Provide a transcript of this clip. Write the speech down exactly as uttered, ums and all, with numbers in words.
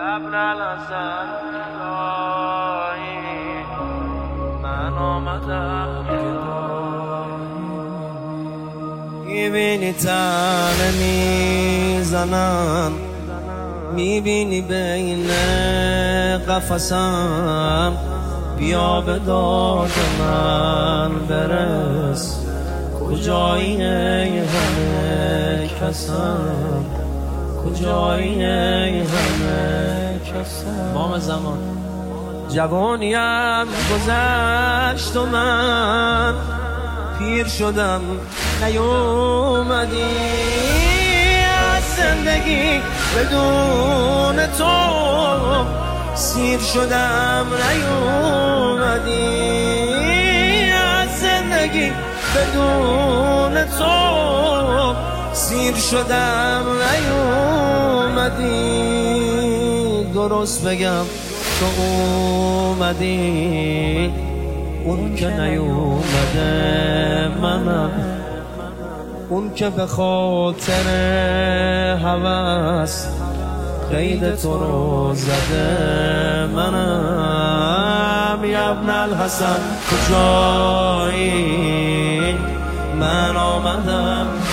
ابن الحسن من آمدم میبینی تنه میزنم، میبینی بین قفسم، بیا به داد من برس، کجایی ای همه کسم، کجایی ای همه کسم. مام زمان جوانیم گذشت و من پیر شدم نیومدی، از زندگی بدون تو سیر شدم نیومدی، از زندگی بدون تو سیر شدم نیومدی. درست بگم تو اومدی، اون که نیومده منم، اون که به خاطر هوس قید تو رو زده منم. یا ابن الحسن کجایی؟ من آمدم